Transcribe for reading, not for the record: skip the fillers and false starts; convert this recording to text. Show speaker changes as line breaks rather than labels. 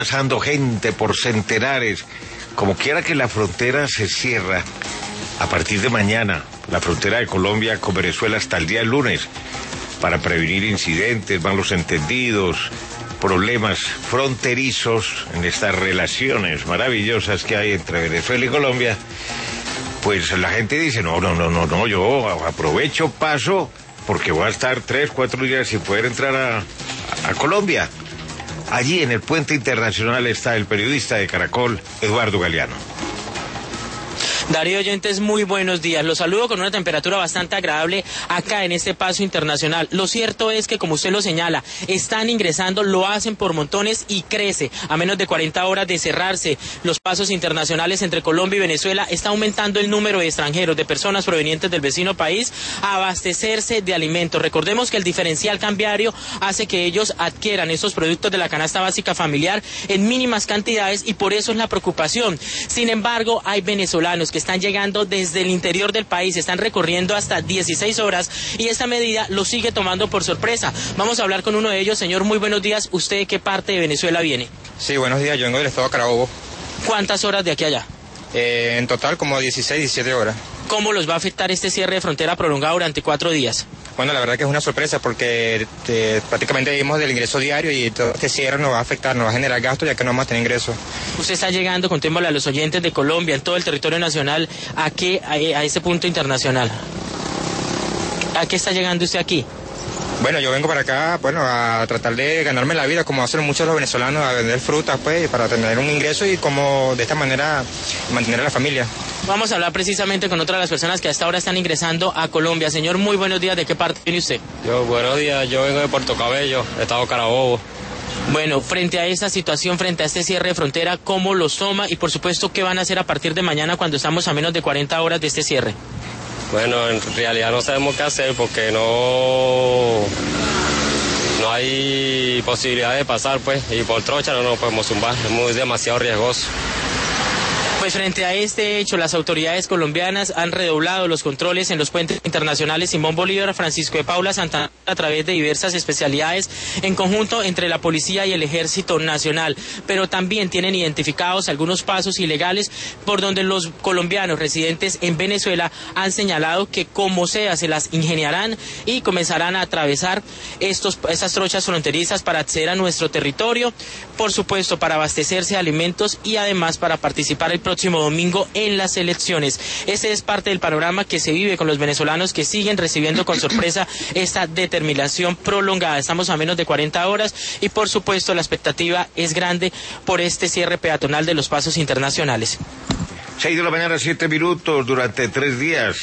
pasando gente por centenares. Como quiera que la frontera se cierra a partir de mañana, la frontera de Colombia con Venezuela hasta el día lunes, para prevenir incidentes, malos entendidos, problemas fronterizos en estas relaciones maravillosas que hay entre Venezuela y Colombia. Pues la gente dice, no, yo aprovecho, paso, porque voy a estar 3, 4 días sin poder entrar a Colombia. Allí en el puente internacional está el periodista de Caracol, Eduardo Galeano.
Darío, oyentes, muy buenos días. Los saludo con una temperatura bastante agradable acá en este paso internacional. Lo cierto es que, como usted lo señala, están ingresando, lo hacen por montones y crece. A menos de 40 horas de cerrarse los pasos internacionales entre Colombia y Venezuela, está aumentando el número de extranjeros, de personas provenientes del vecino país, a abastecerse de alimentos. Recordemos que el diferencial cambiario hace que ellos adquieran esos productos de la canasta básica familiar en mínimas cantidades y por eso es la preocupación. Sin embargo, hay venezolanos que están llegando desde el interior del país, están recorriendo hasta 16 horas y esta medida los sigue tomando por sorpresa. Vamos a hablar con uno de ellos. Señor, muy buenos días. ¿Usted de qué parte de Venezuela viene?
Sí, buenos días. Yo vengo del estado de Carabobo.
¿Cuántas horas de aquí a allá?
En total como 16, 17 horas.
¿Cómo los va a afectar este cierre de frontera prolongado durante 4 días?
Bueno, la verdad que es una sorpresa porque prácticamente vivimos del ingreso diario y todo este cierre nos va a afectar, nos va a generar gastos ya que no vamos a tener ingresos.
Usted está llegando, contémosle a los oyentes de Colombia, en todo el territorio nacional, a ese punto internacional. ¿A qué está llegando usted aquí?
Bueno, yo vengo para acá, a tratar de ganarme la vida, como hacen muchos los venezolanos, a vender frutas, pues, para tener un ingreso y como de esta manera mantener a la familia.
Vamos a hablar precisamente con otra de las personas que hasta ahora están ingresando a Colombia. Señor, muy buenos días. ¿De qué parte viene usted?
Buenos días. Yo vengo de Puerto Cabello, estado Carabobo.
Bueno, frente a esta situación, frente a este cierre de frontera, ¿cómo los toma? Y por supuesto, ¿qué van a hacer a partir de mañana cuando estamos a menos de 40 horas de este cierre?
Bueno, en realidad no sabemos qué hacer porque no hay posibilidad de pasar, pues, y por trocha no nos podemos zumbar, es demasiado riesgoso.
Pues frente a este hecho, las autoridades colombianas han redoblado los controles en los puentes internacionales Simón Bolívar, Francisco de Paula, Santana, a través de diversas especialidades en conjunto entre la policía y el Ejército Nacional. Pero también tienen identificados algunos pasos ilegales por donde los colombianos residentes en Venezuela han señalado que como sea se las ingeniarán y comenzarán a atravesar esas trochas fronterizas para acceder a nuestro territorio, por supuesto para abastecerse de alimentos y además para participar el próximo domingo en las elecciones. Ese es parte del panorama que se vive con los venezolanos que siguen recibiendo con sorpresa esta determinación prolongada. Estamos a menos de 40 horas y por supuesto la expectativa es grande por este cierre peatonal de los pasos internacionales.
6 de la mañana, 7 minutos, durante 3 días.